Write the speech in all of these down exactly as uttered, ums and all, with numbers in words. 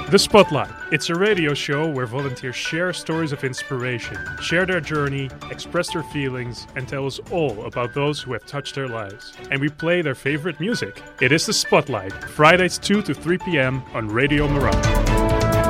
The Spotlight. It's a radio show where volunteers share stories of inspiration, share their journey, express their feelings, and tell us all about those who have touched their lives. And we play their favorite music. It is The Spotlight, Fridays two to three p.m. on Radio Miraya.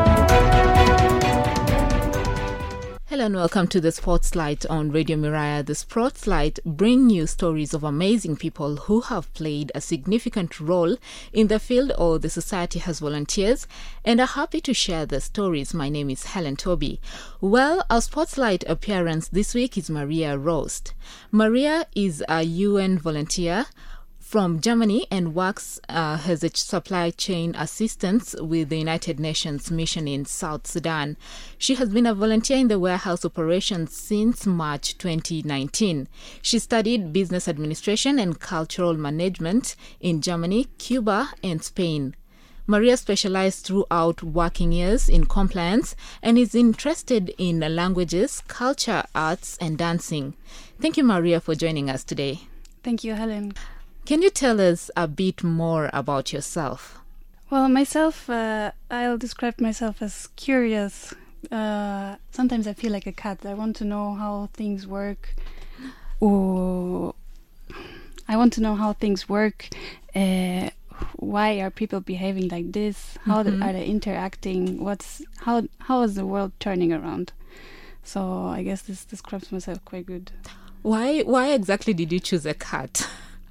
Hello and welcome to the Spotlight on Radio Miraya. The Spotlight bring you stories of amazing people who have played a significant role in the field or the society as volunteers and are happy to share their stories. My name is Helen Toby. Well, our Spotlight appearance this week is Maria Rost. Maria is a U N volunteer from Germany and works uh, as a supply chain assistant with the United Nations mission in South Sudan. She has been a volunteer in the warehouse operations since March twenty nineteen. She studied business administration and cultural management in Germany, Cuba, and Spain. Maria specialized throughout working years in compliance and is interested in languages, culture, arts, and dancing. Thank you, Maria, for joining us today. Thank you, Helen. Can you tell us a bit more about yourself? Well, myself, uh, I'll describe myself as curious. Uh, sometimes I feel like a cat. I want to know how things work. Or I want to know how things work. Uh, why are people behaving like this? How mm-hmm. are they interacting? What's how how is the world turning around? So I guess this describes myself quite good. Why why exactly did you choose a cat?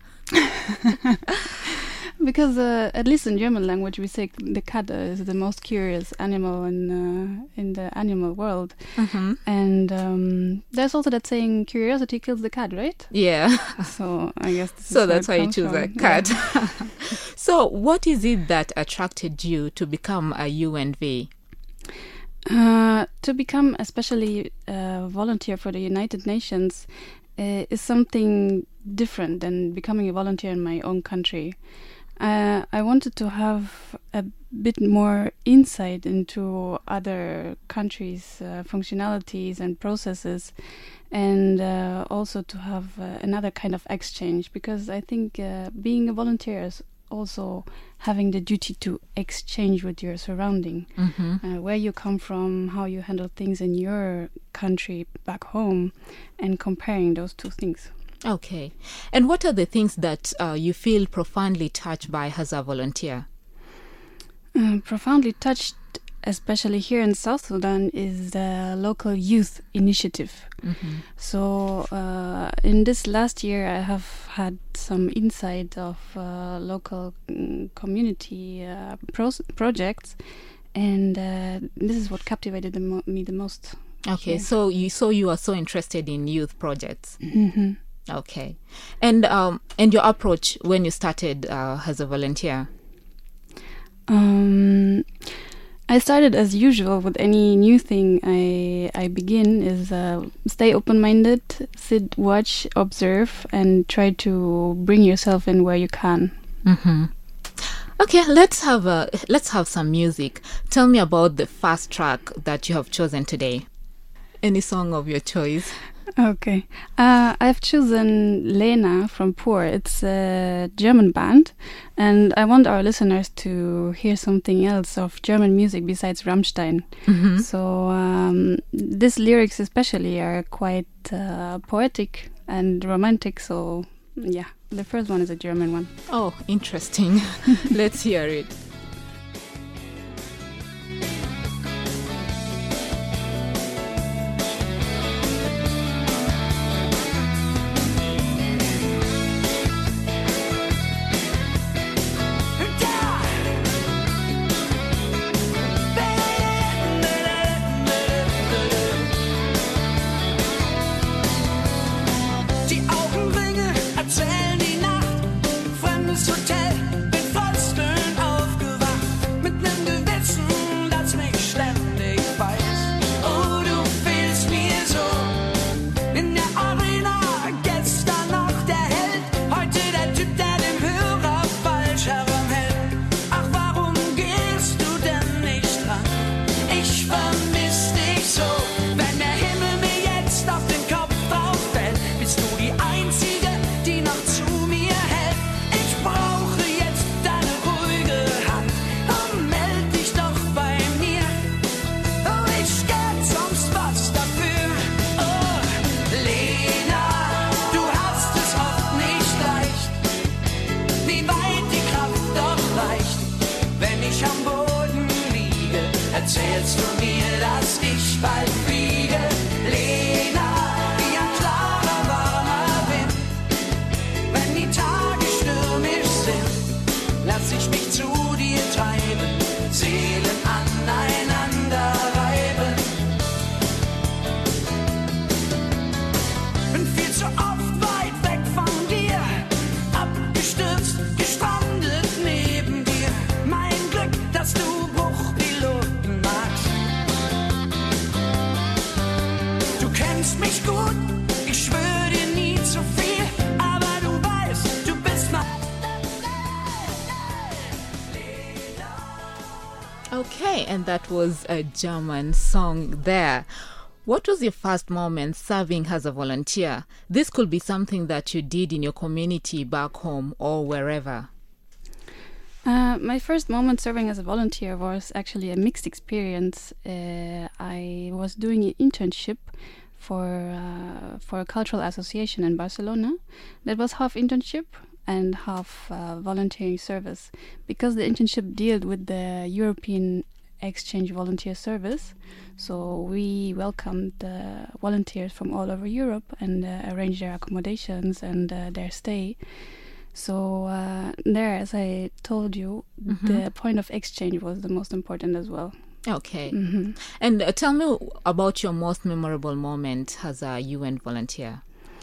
Because uh, at least in German language we say the cat is the most curious animal in uh, in the animal world. Mm-hmm. And um, there's also that saying curiosity kills the cat, right? Yeah. So I guess this so is that's why you choose from. a cat. Yeah. So what is it that attracted you to become a U N V? Uh, to become especially a volunteer for the United Nations uh, is something different than becoming a volunteer in my own country. Uh, I wanted to have a bit more insight into other countries' uh, functionalities and processes, and uh, also to have uh, another kind of exchange, because I think uh, being a volunteer is also having the duty to exchange with your surrounding, mm-hmm. uh, where you come from, how you handle things in your country back home, and comparing those two things. Okay. And what are the things that uh, you feel profoundly touched by as a volunteer? Uh, profoundly touched, especially here in South Sudan, is the local youth initiative. Mm-hmm. So uh, in this last year, I have had some insight of uh, local mm, community uh, pros- projects, and uh, this is what captivated the mo- me the most. Okay, here. so you so you are so interested in youth projects. Mm-hmm. Okay, and um, and your approach when you started uh, as a volunteer? Um, I started as usual with any new thing I I begin is uh, stay open-minded, sit, watch, observe, and try to bring yourself in where you can. Mm-hmm. Okay, let's have a let's have some music. Tell me about the first track that you have chosen today. Any song of your choice? Okay. Uh, I've chosen Lena from Poor. It's a German band, and I want our listeners to hear something else of German music besides Rammstein. Mm-hmm. So um, these lyrics especially are quite uh, poetic and romantic, so yeah, the first one is a German one. Oh, interesting. Let's hear it. Bist du die Einzige, die noch zu mir hält? Ich brauche Stift gestrandet neben dir. Mein Glück, dass du Bruchpiloten magst. Du kennst mich gut, ich schwöre dir nie zu viel, aber du weißt, du bist mein... Okay, and that was a German song there. What was your first moment serving as a volunteer? This could be something that you did in your community back home or wherever. Uh, my first moment serving as a volunteer was actually a mixed experience. Uh, I was doing an internship for uh, for a cultural association in Barcelona. That was half internship and half uh, volunteering service, because the internship dealt with the European exchange volunteer service. So we welcomed the volunteers from all over Europe and uh, arranged their accommodations and uh, their stay. So uh, there, as I told you, mm-hmm. the point of exchange was the most important as well. Okay. Mm-hmm. And uh, tell me about your most memorable moment as a U N volunteer.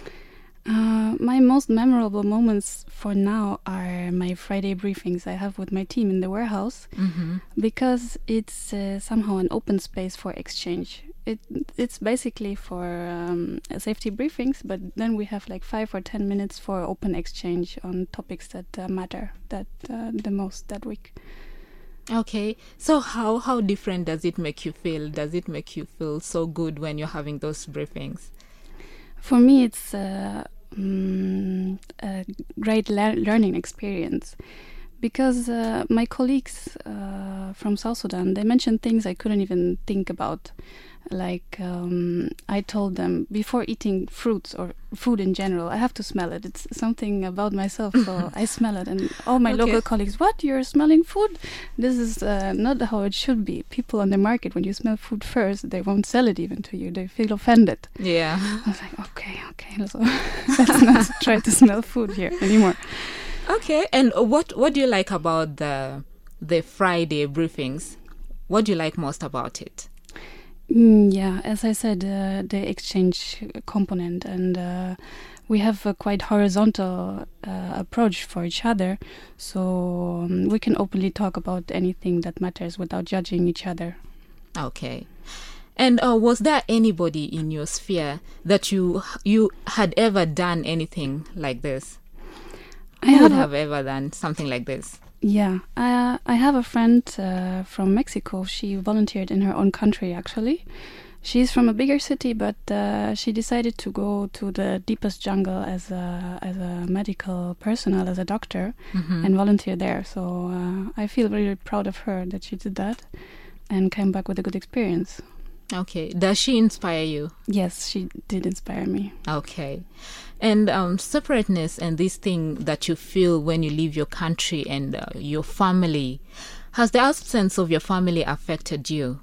Uh, my most memorable moments for now are my Friday briefings I have with my team in the warehouse, mm-hmm. because it's uh, somehow an open space for exchange. It it's basically for um, safety briefings, but then we have like five or ten minutes for open exchange on topics that uh, matter that uh, the most that week. Okay, so how how different does it make you feel? Does it make you feel so good when you're having those briefings? For me, it's uh, mm, a great le- learning experience, because uh, my colleagues uh, from South Sudan, they mentioned things I couldn't even think about. Like um, I told them, before eating fruits or food in general, I have to smell it. It's something about myself, so I smell it. And all my okay. local colleagues, what, you're smelling food? This is uh, not how it should be. People on the market, when you smell food first, they won't sell it even to you. They feel offended. Yeah. I was like, okay, okay, so let's not try to smell food here anymore. Okay, and what what do you like about the the Friday briefings? What do you like most about it? Mm, yeah, as I said, uh, the exchange component, and uh, we have a quite horizontal uh, approach for each other, so um, we can openly talk about anything that matters without judging each other. Okay. And uh, was there anybody in your sphere that you you had ever done anything like this? I Who would have, have ever done something like this? Yeah, uh, I have a friend uh, from Mexico. She volunteered in her own country, actually. She's from a bigger city, but uh, she decided to go to the deepest jungle as a as a medical personnel, as a doctor, mm-hmm. and volunteer there. So uh, I feel really proud of her that she did that and came back with a good experience. Okay. Does she inspire you? Yes, she did inspire me. Okay. And um, separateness and this thing that you feel when you leave your country and uh, your family, has the absence of your family affected you?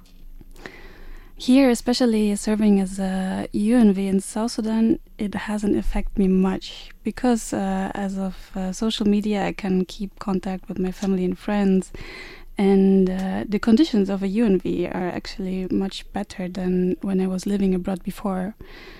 Here, especially serving as a U N V in South Sudan, it hasn't affected me much, because uh, as of uh, social media, I can keep contact with my family and friends, and uh, the conditions of a U N V are actually much better than when I was living abroad before.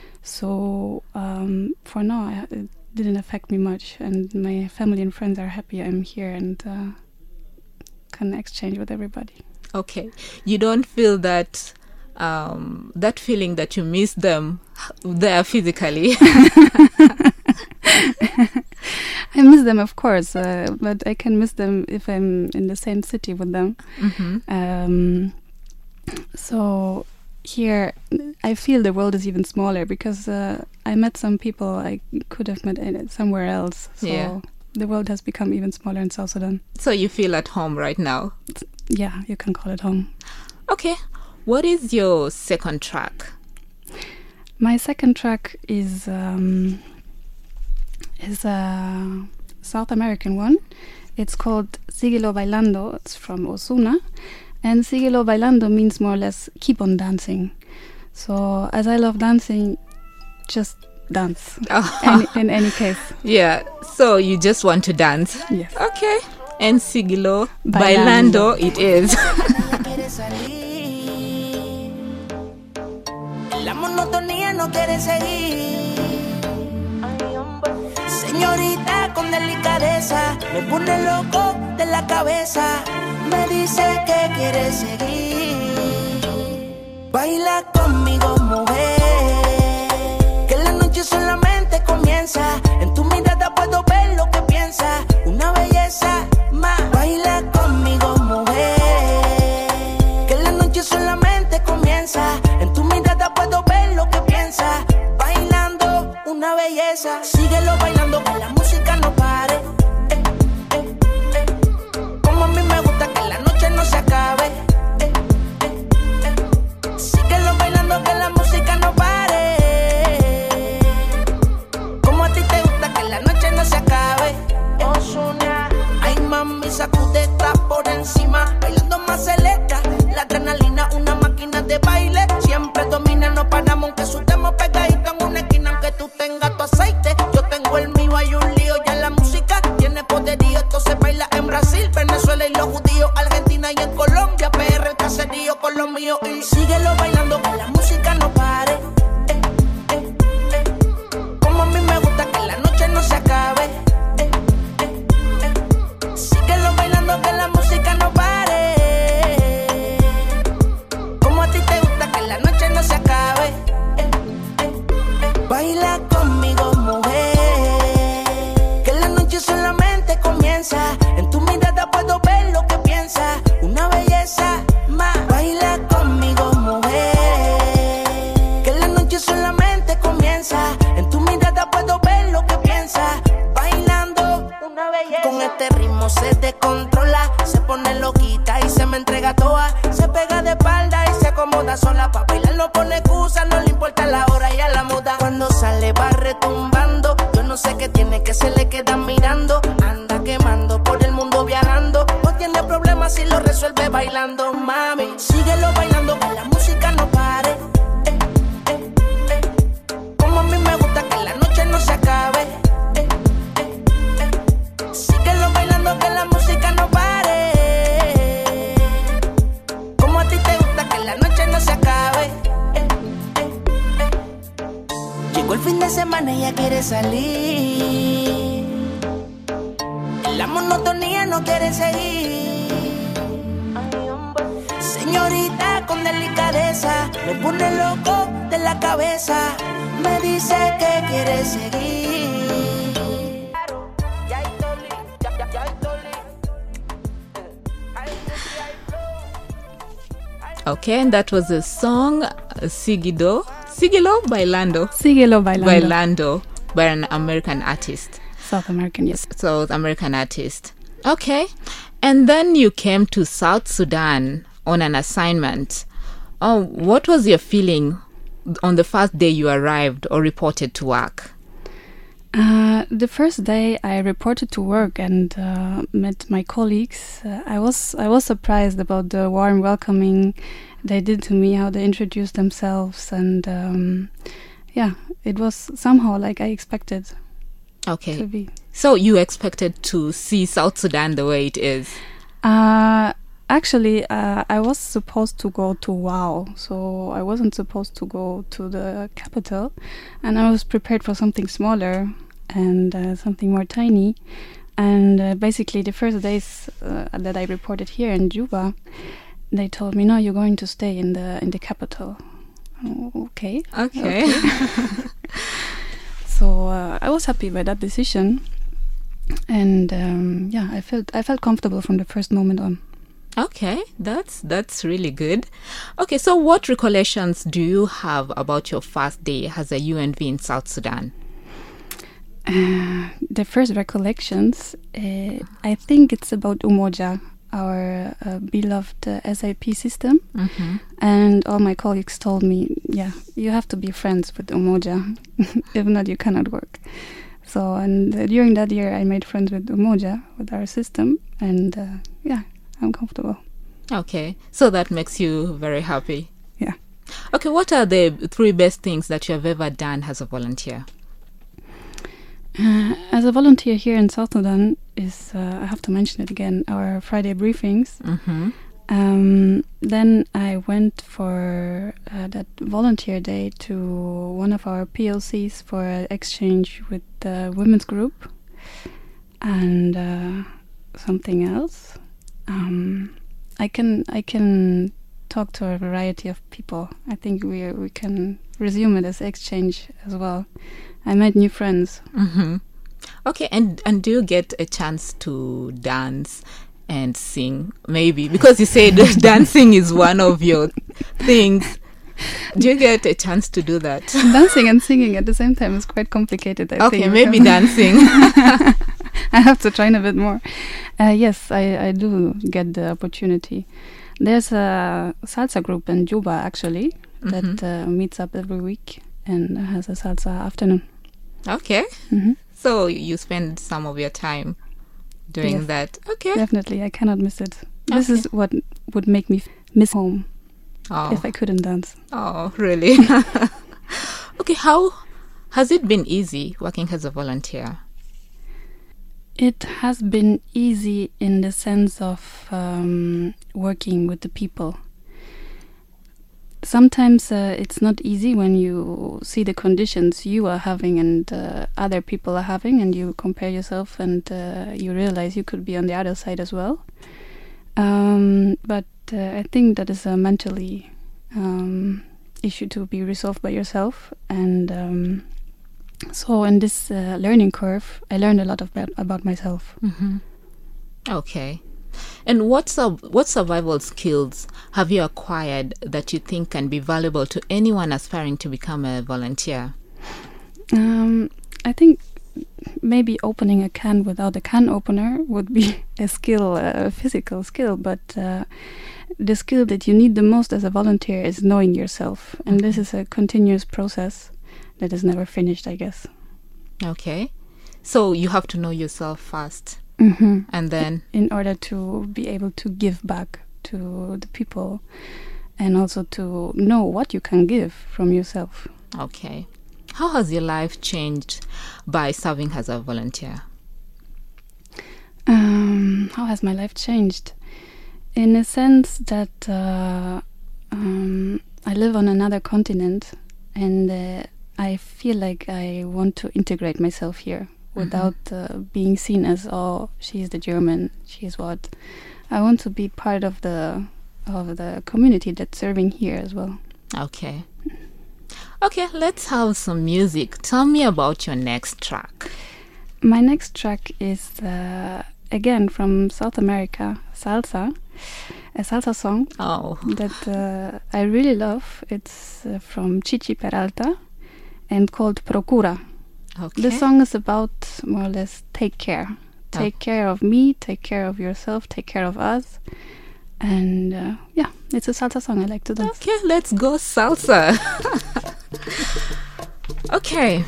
So um, for now, I, it didn't affect me much, and my family and friends are happy I'm here and uh, can exchange with everybody. Okay. You don't feel that um, that feeling that you miss them there physically? I miss them, of course, uh, but I can miss them if I'm in the same city with them. Mm-hmm. Um, so here, I feel the world is even smaller, because uh, I met some people I could have met somewhere else. So yeah. The world has become even smaller in South Sudan. So you feel at home right now? Yeah, you can call it home. Okay. What is your second track? My second track is um, is a South American one. It's called Síguelo Bailando. It's from Osuna. And Síguelo Bailando means more or less keep on dancing. So as I love dancing, just dance. Oh. Any, in any case. Yeah. So you just want to dance? Yes. Okay. And Síguelo Bailando, Bailando it is. La monotonía no quiere seguir. Señorita con delicadeza, me pone loco de la cabeza. Me dice que quiere seguir. Baila conmigo, mujer, que la noche solamente comienza. En tu mirada puedo ver lo que piensas, una belleza más. Baila conmigo, mujer, que la noche solamente comienza. En tu mirada puedo ver lo que piensas, bailando una belleza. Síguelo bailando, que la música no pare. Eh, eh, eh. Como a mí me gusta que la noche no se acabe. Eh, eh, eh. Síguelo bailando, que la música no pare. Como a ti te gusta que la noche no se acabe. Ozuna, ay mami, sacudeta por encima, bailando más celesta. La adrenalina, una máquina de baile, siempre domina, no paramos aunque sudemos pegaditos en una esquina. Aunque tú tengas tu aceite, yo tengo el mío, hay un lío. Ya la música tiene poderío, esto se baila en Brasil, Venezuela y los judíos, Argentina y en Colombia, P R el caserío con los míos. Y síguelo bailando, que la música no pare. Eh, eh, eh. Como a mí me gusta que la noche no se acabe. Eh, eh, eh. Síguelo bailando, que la música no pare. Como a ti te gusta que la noche no se acabe. Eh, eh, eh. Baila conmigo, mujer, que la noche solamente comienza. En tu mirada puedo ver lo que piensas, una belleza más. Baila conmigo, mujer, que la noche solamente comienza. En tu mirada puedo ver lo que piensas, bailando una belleza. Con este ritmo se descontrola, se pone loquita y se me entrega toda. Se pega de espalda y se acomoda sola. Pa' bailar no pone excusa, no le importa la hora y a la moda. Cuando sale va retumbando, yo no sé qué tiene que se le queda mirando. Anda quemando por el mundo viajando, no tiene problemas si lo resuelve bailando. Mami, síguelo bailando, que la música no pare. Eh, eh, eh. Como a mí me gusta que la noche no se acabe. Eh, eh, eh. Síguelo bailando, que la música no pare. Como a ti te gusta que la noche no se acabe. Eh, eh, eh. Llegó el fin de semana y ella quiere salir. La monotonía no quiere seguir. Señorita con delicadeza, me pone loco de la cabeza. Me dice que quiere seguir. Okay, and that was the song uh, Sigido. Sigilo Bailando. Síguelo bailando. Bailando by an American artist. South American, yes. South American artist. Okay. And then you came to South Sudan on an assignment. Oh, what was your feeling on the first day you arrived or reported to work? Uh, the first day I reported to work and uh, met my colleagues, uh, I was I was surprised about the warm welcoming they did to me, how they introduced themselves, and um, yeah, it was somehow like I expected Okay. to be. So you expected to see South Sudan the way it is? Uh, actually, uh, I was supposed to go to Wau, so I wasn't supposed to go to the capital, and I was prepared for something smaller and uh, something more tiny. And uh, basically, the first days uh, that I reported here in Juba, they told me, "No, you're going to stay in the in the capital." Oh, okay. Okay. Okay. So uh, I was happy by that decision, and um, yeah, I felt I felt comfortable from the first moment on. Okay, that's that's really good. Okay, so what recollections do you have about your first day as a U N V in South Sudan? Uh, the first recollections, uh, I think it's about Umoja, our uh, beloved uh, S A P system. Mm-hmm. And all my colleagues told me, yeah, you have to be friends with Umoja. If not, you cannot work. So, and uh, during that year, I made friends with Umoja, with our system. And uh, yeah, I'm comfortable. Okay, so that makes you very happy. Yeah. Okay, what are the three best things that you have ever done as a volunteer? Uh, as a volunteer here in South Sudan is, uh, I have to mention it again, our Friday briefings. Mm-hmm. Um, then I went for uh, that volunteer day to one of our P L Cs for an exchange with the women's group. and uh, something else. Um, I can I can talk to a variety of people. I think we we can resume it as exchange as well. I made new friends. Mm-hmm. Okay, and and do you get a chance to dance and sing? Maybe because you said dancing is one of your things. Do you get a chance to do that? Dancing and singing at the same time is quite complicated, I okay, think. maybe dancing. I have to train a bit more. Uh, yes, I, I do get the opportunity. There's a salsa group in Juba, actually, that Mm-hmm. uh, meets up every week and has a salsa afternoon. Okay. hmm So you spend some of your time doing Yes. that. Okay. Definitely, I cannot miss it. This Okay. is what would make me f- miss home Oh, if I couldn't dance. oh really? Okay, how has it been easy working as a volunteer? It has been easy in the sense of um, working with the people. Sometimes uh, it's not easy when you see the conditions you are having and uh, other people are having, and you compare yourself and uh, you realize you could be on the other side as well. Um, but uh, I think that is a mentally um, issue to be resolved by yourself. And um, so in this uh, learning curve, I learned a lot about, about myself. Mm-hmm. Okay. And what sur- what survival skills have you acquired that you think can be valuable to anyone aspiring to become a volunteer? Um, I think maybe opening a can without a can opener would be a skill, a physical skill, but uh, the skill that you need the most as a volunteer is knowing yourself. And this is a continuous process that is never finished, I guess. Okay. So you have to know yourself first, Mm-hmm. and then In order to be able to give back to the people and also to know what you can give from yourself. okay. How has your life changed by serving as a volunteer? Um, how has my life changed? In a sense that uh, um, I live on another continent, and uh, I feel like I want to integrate myself here without uh, being seen as, oh, she's the German, she's what. I want to be part of the of the community that's serving here as well. Okay. Okay, let's have some music. Tell me about your next track. My next track is uh, again from South America, salsa, a salsa song Oh, that uh, I really love. It's uh, from Chichi Peralta and called Procura. okay. The song is about more or less take care. Take care of me, take care of yourself, take care of us. And uh, yeah, it's a salsa song I like to dance. Okay, let's go salsa. Okay.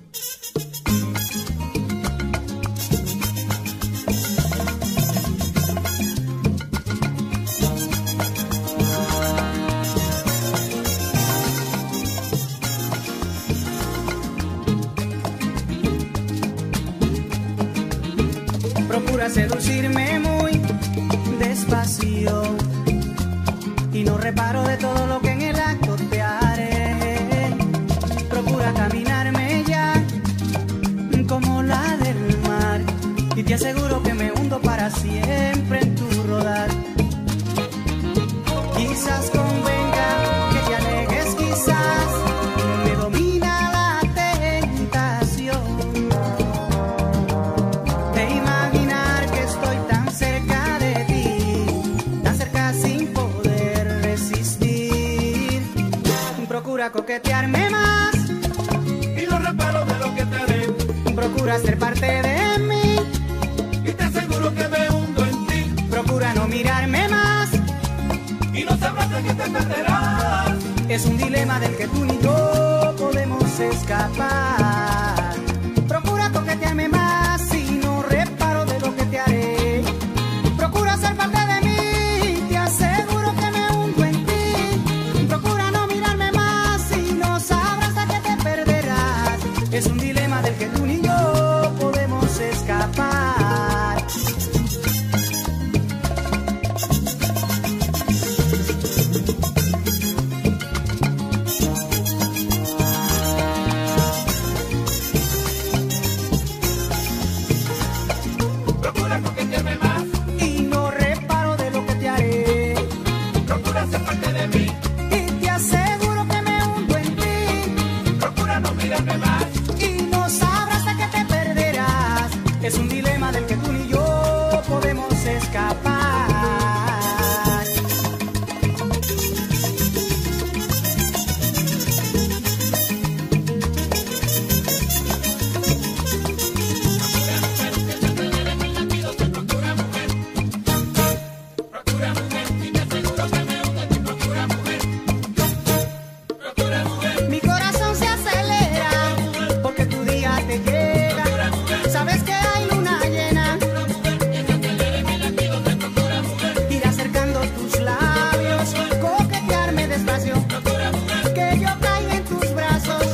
Procura seducirme muy despacio y no reparo de todo lo que en el acto te haré. Procura caminarme ya como la del mar y te aseguro que me hundo para siempre en tu rodar. Quizás convenga que te alejes, quizás me domina la tentación de imaginar que estoy tan cerca de ti, tan cerca sin poder resistir. Procura coquetearme más Y no reparo de lo que te haré. procura ser parte de mí, Y te aseguro que me hundo en ti. procura no mirarme más. Y no sabrás de qué te perderás. Es un dilema del que tú ni yo podemos escapar. Procura coquetearme más y no reparo de lo que te haré. Procura ser parte de mí, te aseguro que me hundo en ti. Procura no mirarme más y no sabrás de qué te perderás. Es un dilema del que tú ni yo podemos escapar. procura coquetearme más. Y no reparo de lo que te haré. Procura ser parte de mí. Y te aseguro que me hundo en ti. Procura no mirarme más. Y no sabrás de que te perderás. Es un dilema del que tú ni yo podemos escapar. Mi corazón se acelera porque tu día te llega. Sabes que hay luna llena. Ir acercando tus labios, coquetearme despacio. Que yo caiga en tus brazos.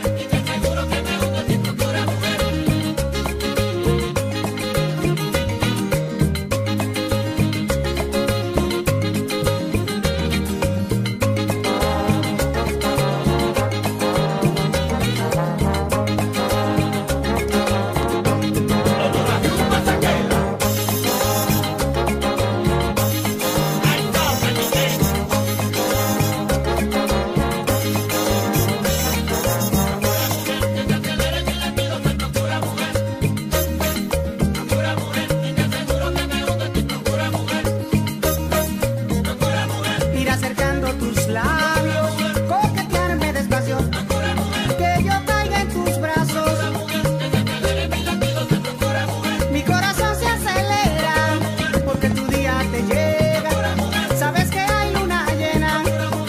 Ir acercando tus labios, coquetearme despacio. Que yo caiga en tus brazos. Mi corazón se acelera porque tu día te llega. Sabes que hay luna llena.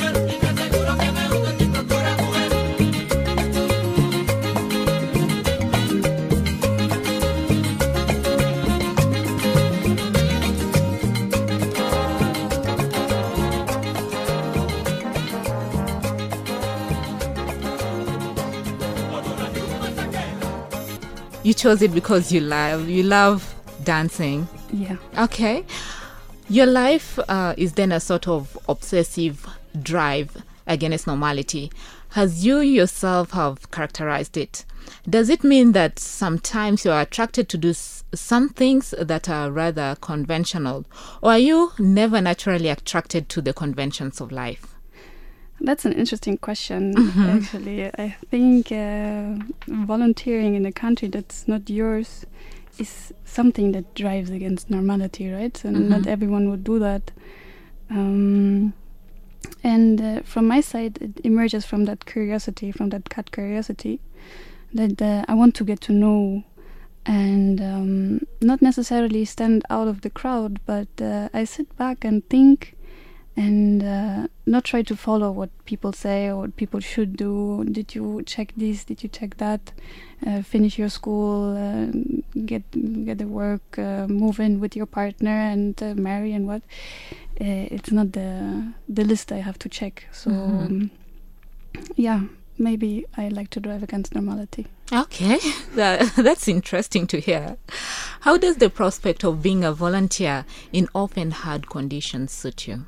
You chose it because you love you love dancing. Yeah. Okay. Your life uh, is then a sort of obsessive drive against normality. As you yourself have characterized it, does it mean that sometimes you are attracted to do s- some things that are rather conventional, or are you never naturally attracted to the conventions of life? That's an interesting question, actually. I think uh, volunteering in a country that's not yours is something that drives against normality, right? And Mhm. not everyone would do that. Um, and uh, from my side, it emerges from that curiosity, from that cat curiosity, that uh, I want to get to know and um, not necessarily stand out of the crowd, but uh, I sit back and think and uh, not try to follow what people say or what people should do. Did you check this? Did you check that? Uh, finish your school, uh, get get a work, uh, move in with your partner, and uh, marry and what? Uh, it's not the the list I have to check. So Mhm. um, yeah, maybe I like to drive against normality. Okay, that, that's interesting to hear. How does the prospect of being a volunteer in often hard conditions suit you?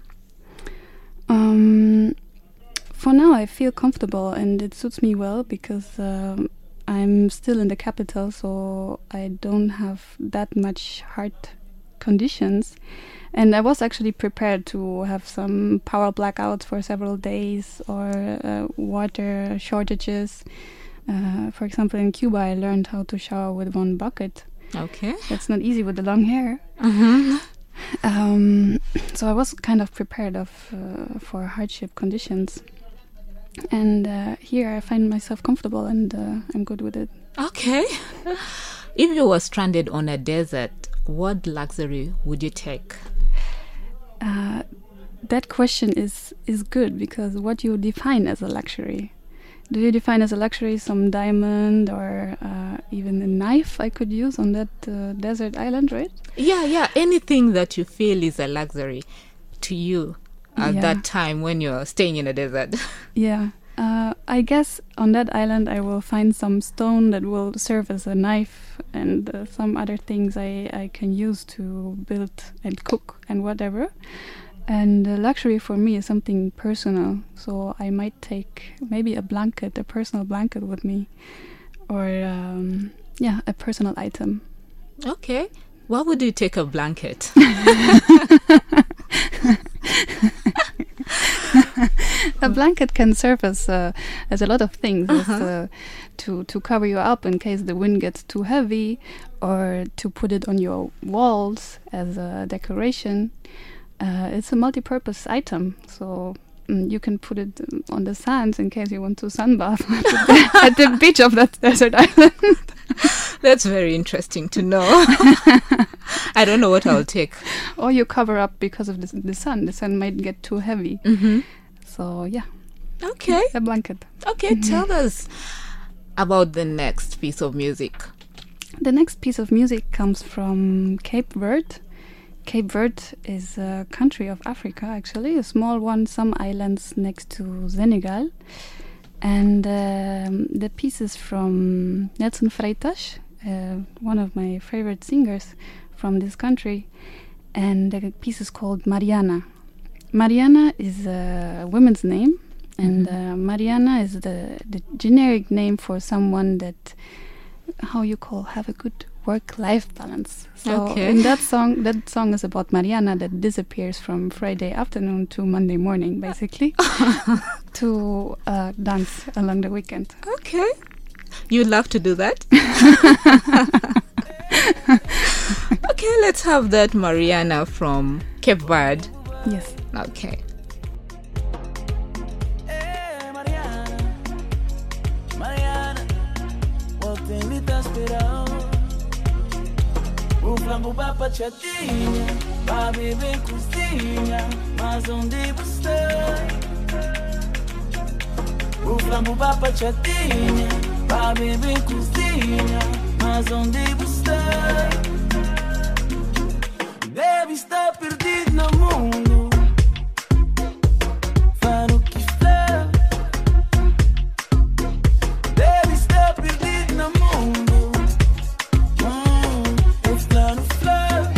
Um, for now, I feel comfortable and it suits me well because um, I'm still in the capital, so I don't have that much hard conditions. And I was actually prepared to have some power blackouts for several days or uh, water shortages. Uh, for example, in Cuba, I learned how to shower with one bucket. Okay. That's not easy with the long hair. Mm-hmm. Um, so I was kind of prepared of uh, for hardship conditions, and uh, here I find myself comfortable and uh, I'm good with it. Okay. If you were stranded on a desert, what luxury would you take? Uh, that question is is good because what you define as a luxury? Do you define as a luxury some diamond or uh, even a knife I could use on that uh, desert island, right? Yeah, yeah. Anything that you feel is a luxury to you at Yeah. that time when you're staying in a desert. Yeah. Uh, I guess on that island I will find some stone that will serve as a knife and uh, some other things I, I can use to build and cook and whatever. And uh, luxury for me is something personal, so I might take maybe a blanket, a personal blanket with me, or um, yeah, a personal item. Okay. Why would you take a blanket? A blanket can serve as uh, as a lot of things, Uh-huh. as, uh, to to cover you up in case the wind gets too heavy, or to put it on your walls as a decoration. Uh, it's a multi-purpose item, so mm, you can put it um, on the sands in case you want to sunbath at the, at the beach of that desert island. That's very interesting to know. I don't know what I'll take. Or you cover up because of the, the sun. The sun might get too heavy. Mm-hmm. So yeah, Okay. a blanket. Okay, tell us about the next piece of music. The next piece of music comes from Cape Verde. Cape Verde is a country of Africa, actually, a small one, some islands next to Senegal. And um, the piece is from Nelson Freitas, uh, one of my favorite singers from this country. And the piece is called Mariana. Mariana is a woman's name, and uh, Mariana is the, the generic name for someone that, how you call, have a good work-life balance. So Okay. in that song, that song is about Mariana that disappears from Friday afternoon to Monday morning, basically, to uh, dance along the weekend. Okay. You'd love to do that? Okay, let's have that Mariana from Cape Verde. Yes. Okay. Eh, Mariana, Mariana, ontem me tá esperando. O flambo vai pra chatinha, vai beber cozinha, mas onde você? O flambo vai pra chatinha, vai beber cozinha, mas onde você? Deve estar perdido no mundo. Faz o que faz. Deve estar perdido no mundo. Hum, é flano, flano.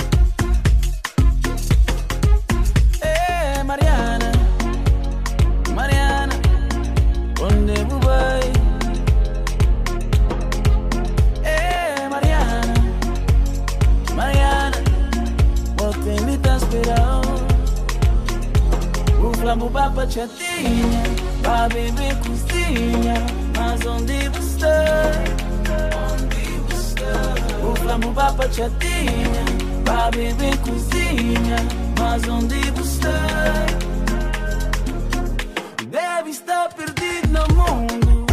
É Mariana, Mariana, onde você vai? É Mariana, Mariana, você me tá esperando. O flambo vai pra chatinha, vai beber cozinha, mas onde você? Onde você? O flambo vai pra chatinha, vai beber cozinha, mas onde você? Deve estar perdido no mundo.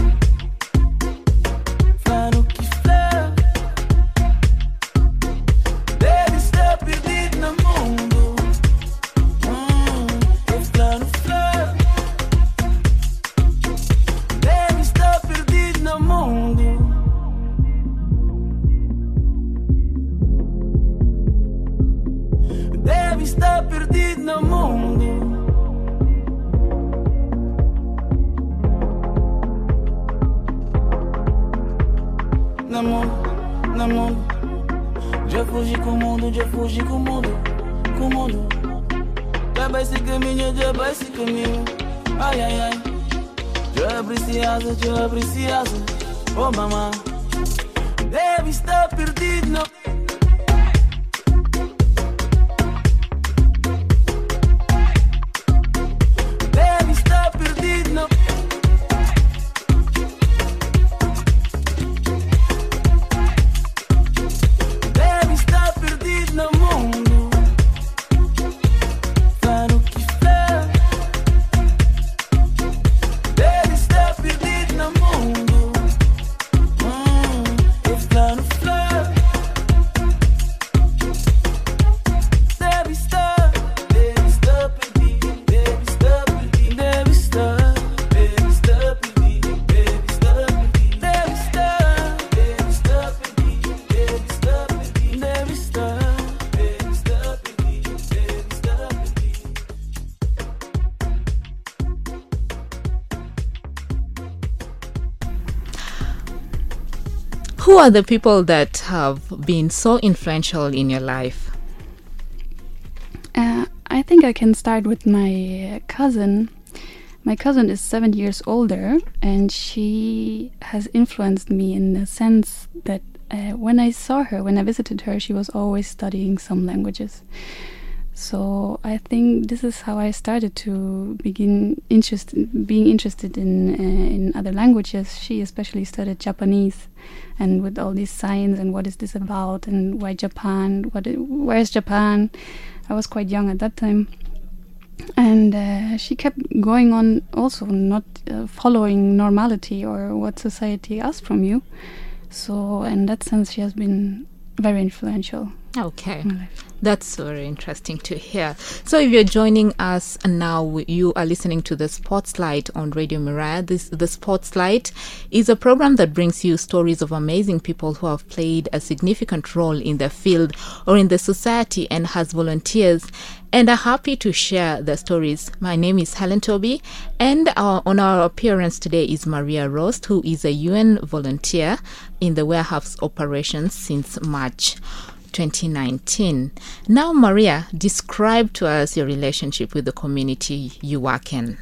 Faz o que faz. Deve estar perdido no mundo. Hum, é flano, flano. Deve estar perdido no mundo. Deve estar perdido no mundo. No mundo, no mundo. Já fugi com o mundo, já fugi com o mundo, com o mundo. Já vai esse caminho, já vai esse caminho. Ai, ai, ai. Já abri esse asa, já abri esse asa. Oh, mamãe. Deve estar perdido no... Deve estar perdido no... Deve estar perdido no mundo. Faz o que faz. Deve estar perdido no mundo. Hum, é flano, flano. Deve estar, deve estar perdido, deve estar perdido, deve estar, deve estar perdido, deve estar perdido, deve estar, deve estar perdido, deve estar perdido, deve estar, deve estar perdido, deve estar perdido. Who are the people that have been so influential in your life? Uh, I think I can start with my uh, cousin. My cousin is seven years older, and she has influenced me in the sense that uh, when I saw her, when I visited her, she was always studying some languages. So I think this is how I started to begin interest, being interested in uh, in other languages. She especially studied Japanese, and with all these signs and what is this about and why Japan, what i- where is Japan? I was quite young at that time, and uh, she kept going on, also not uh, following normality or what society asks from you. So in that sense, she has been very influential. Okay. in my life. That's very interesting to hear. So, if you're joining us now, you are listening to the Spotlight on Radio Mariah. This, the Spotlight is a program that brings you stories of amazing people who have played a significant role in their field or in the society and has volunteers and are happy to share their stories. My name is Helen Toby, and our, on our appearance today is Maria Rost, who is a U N volunteer in the warehouse operations since March twenty nineteen. Now, Maria, describe to us your relationship with the community you work in.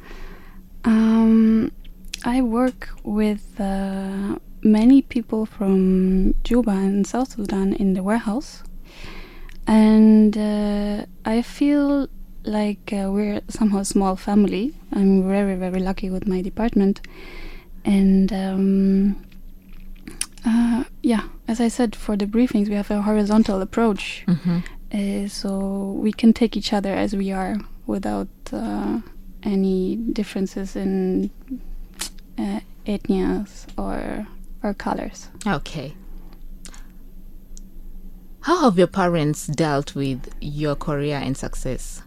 Um, I work with uh, many people from Juba and South Sudan in the warehouse, and uh, I feel like uh, we're somehow a small family. I'm very, very lucky with my department, and um, uh, yeah, as I said, for the briefings, we have a horizontal approach, Mm-hmm. uh, so we can take each other as we are without uh, any differences in uh, ethnias or or colors. Okay. How have your parents dealt with your career and success?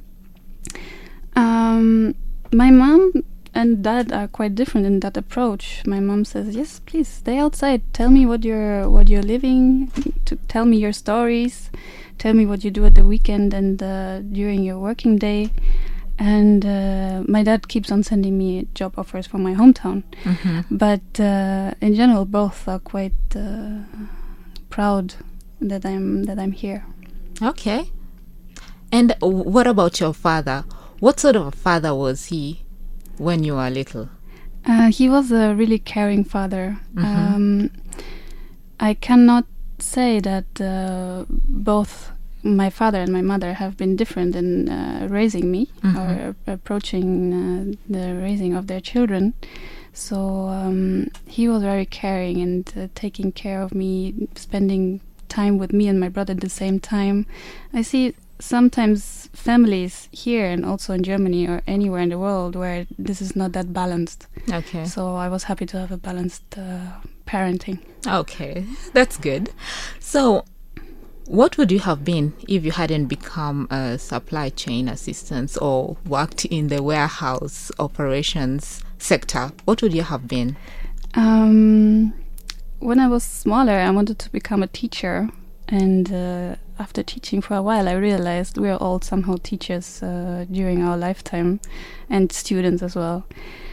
Um, my mom and dad are quite different in that approach. My mom says, "Yes, please stay outside. Tell me what you're what you're living. To tell me your stories. Tell me what you do at the weekend and uh, during your working day." And uh, my dad keeps on sending me job offers from my hometown. Mm-hmm. But uh, in general, both are quite uh, proud that I'm that I'm here. Okay. And what about your father? What sort of a father was he when you were little? Uh, he was a really caring father. Mhm. Um, I cannot say that uh, both my father and my mother have been different in uh, raising me Mhm. or approaching uh, the raising of their children. So um, he was very caring and uh, taking care of me, spending time with me and my brother at the same time. I see sometimes families here and also in Germany or anywhere in the world where this is not that balanced. Okay. So I was happy to have a balanced uh, parenting. Okay, that's good. So, what would you have been if you hadn't become a supply chain assistant or worked in the warehouse operations sector? What would you have been? Um, when I was smaller, I wanted to become a teacher. And uh, after teaching for a while, I realized we're all somehow teachers uh, during our lifetime, and students as well.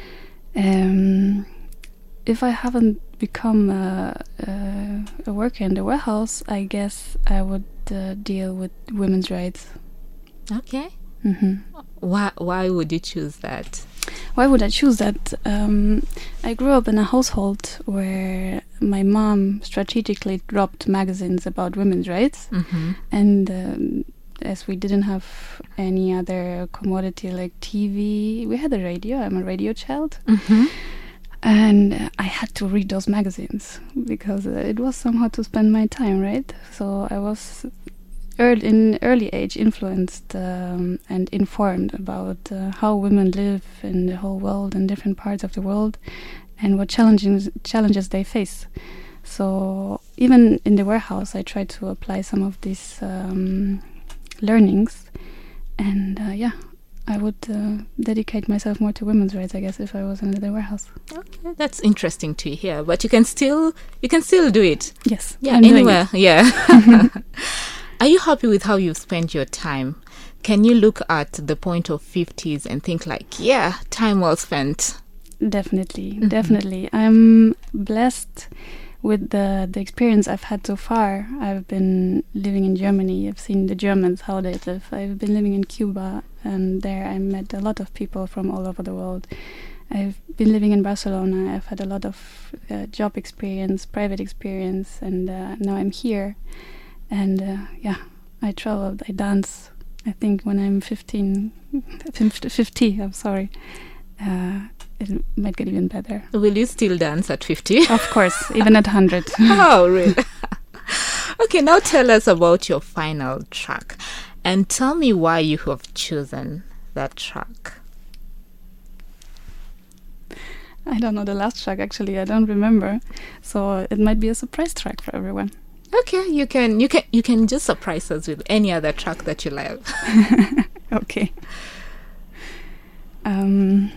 Um, if I haven't become a, a, a worker in the warehouse, I guess I would uh, deal with women's rights. Okay. hmm Why, why would you choose that? Why would I choose that? Um, I grew up in a household where my mom strategically dropped magazines about women's rights, Mm-hmm. and um, as we didn't have any other commodity like T V, we had a radio. I'm a radio child. Mm-hmm. And uh, I had to read those magazines because uh, it was somehow to spend my time, right? So I was early, in early age influenced um, and informed about uh, how women live in the whole world and different parts of the world and what challenges challenges they face. So even in the warehouse, I tried to apply some of these um, learnings, and uh, yeah. I would uh, dedicate myself more to women's rights, I guess, if I was in the warehouse. Okay, that's interesting to hear. But you can still, you can still do it. Yes, Yeah, I'm doing anywhere. it. Yeah. Are you happy with how you've spent your time? Can you look at the point of fifties and think like, yeah, time well spent? Definitely, Mhm. definitely. I'm blessed with the the experience I've had so far. I've been living in Germany. I've seen the Germans, how they live. I've been living in Cuba, and there I met a lot of people from all over the world. I've been living in Barcelona. I've had a lot of uh, job experience, private experience, and uh, now I'm here. And uh, yeah, I traveled, I dance. I think when I'm fifteen, fifty, I'm sorry, uh, it might get even better. Will you still dance at fifty? Of course, even at one hundred. Oh, really? Okay, now tell us about your final track. And tell me why you have chosen that track. I don't know the last track, actually. I don't remember. So it might be a surprise track for everyone. Okay, you can you can you can just surprise us with any other track that you love. Okay. Um,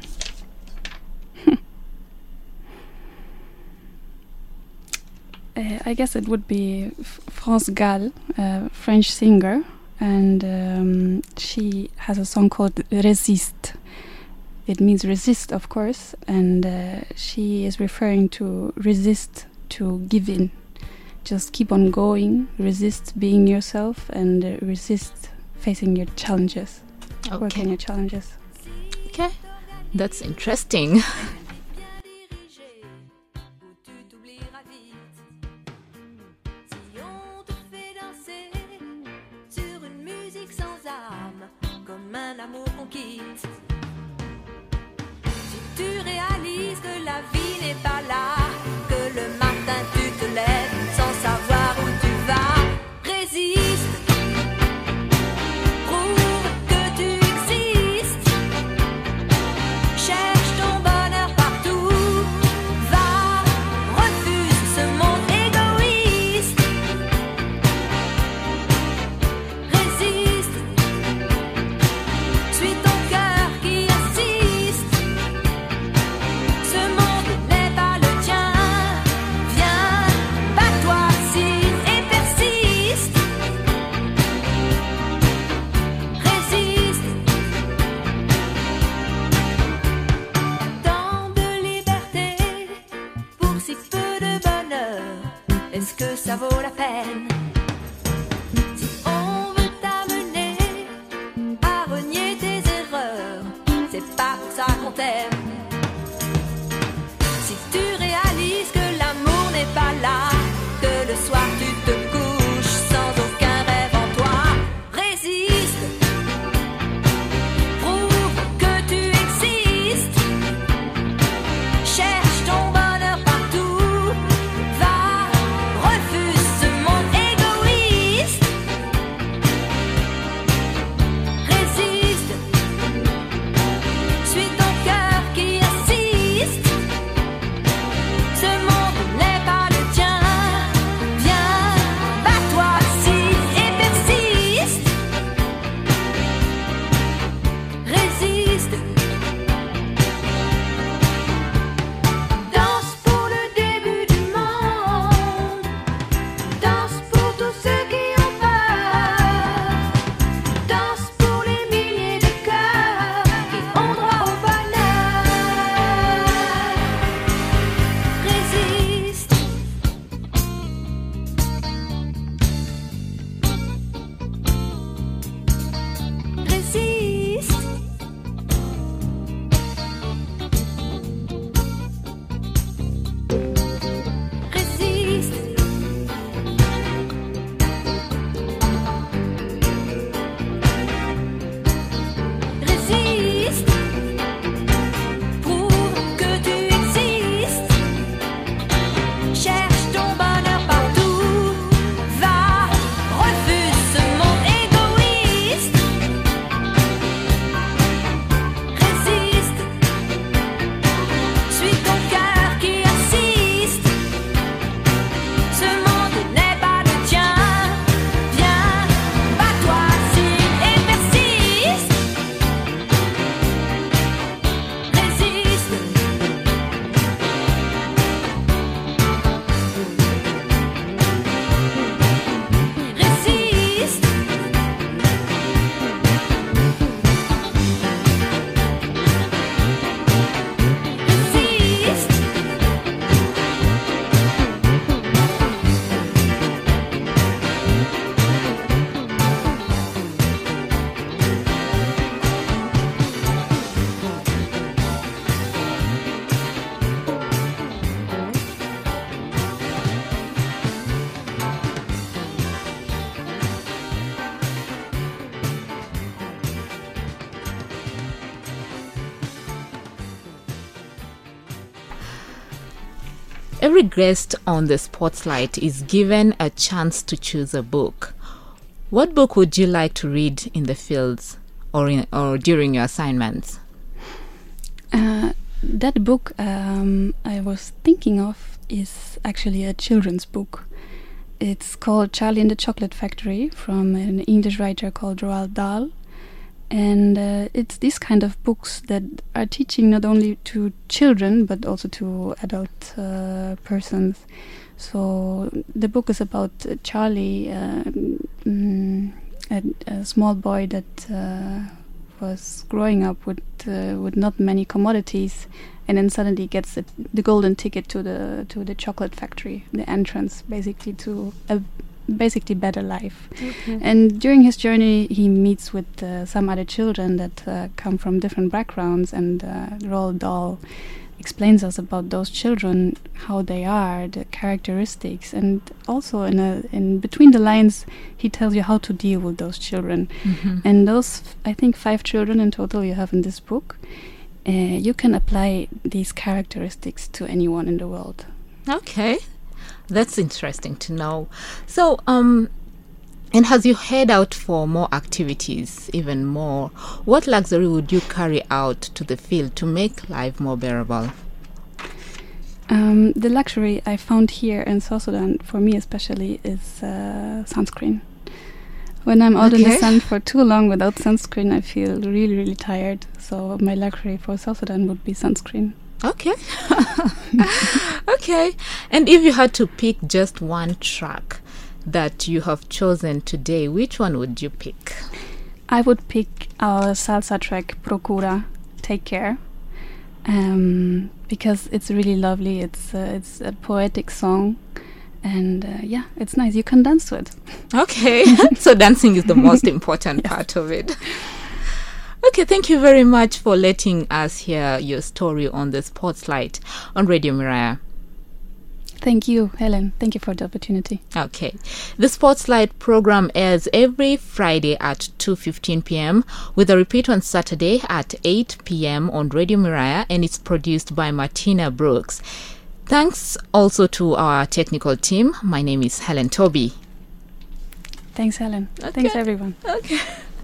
uh, I guess it would be F- France Gall, a French singer, and um, she has a song called Résiste. It means resist, of course, and uh, she is referring to resist, to give in. Just keep on going, resist being yourself, and uh, resist facing your challenges, Okay. working your challenges. Okay, that's interesting. Un amour qu'on quitte. Si tu réalises que la vie n'est pas là, que le matin tu te lèves sans savoir où tu vas, résiste. Prouve que tu existes. Cherche ton bonheur partout. Va, refuse ce monde égoïste. Résiste. Suis ton cœur qui insiste. Every guest on the Spotlight is given a chance to choose a book. What book would you like to read in the fields or in, or during your assignments? Uh, that book um, I was thinking of is actually a children's book. It's called Charlie and the Chocolate Factory from an English writer called Roald Dahl. And uh, it's these kind of books that are teaching not only to children but also to adult uh, persons. So the book is about uh, Charlie, uh, mm, a, a small boy that uh, was growing up with uh, with not many commodities, and then suddenly gets the, the golden ticket to the to the chocolate factory, the entrance basically to a basically better life. Mm-hmm. And during his journey he meets with uh, some other children that uh, come from different backgrounds, and uh, Roald Dahl explains us about those children, how they are, the characteristics, and also in a in between the lines he tells you how to deal with those children. Mm-hmm. And those f- I think five children in total you have in this book, uh, you can apply these characteristics to anyone in the world. Okay, that's interesting to know. So, um, and as you head out for more activities, even more, what luxury would you carry out to the field to make life more bearable? Um, the luxury I found here in South Sudan, for me especially, is uh, sunscreen. When I'm out Okay. in the sun for too long without sunscreen, I feel really, really tired. So my luxury for South Sudan would be sunscreen. Okay. Okay. And if you had to pick just one track that you have chosen today, which one would you pick? I would pick our salsa track Procura, Take Care, um, because it's really lovely. It's uh, it's a poetic song, and uh, yeah, it's nice. You can dance to it. Okay. So dancing is the most important part of it. Okay, thank you very much for letting us hear your story on the Spotlight on Radio Miraya. Thank you, Helen. Thank you for the opportunity. Okay. The Spotlight program airs every Friday at two fifteen p.m. with a repeat on Saturday at eight p.m. on Radio Miraya, and it's produced by Martina Brooks. Thanks also to our technical team. My name is Helen Toby. Thanks, Helen. Okay. Thanks, everyone. Okay.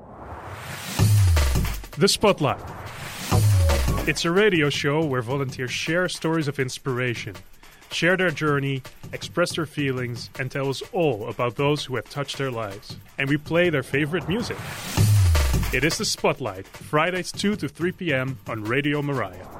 The Spotlight. It's a radio show where volunteers share stories of inspiration, share their journey, express their feelings, and tell us all about those who have touched their lives. And we play their favorite music. It is The Spotlight, Fridays two to three p.m. on Radio Miraya.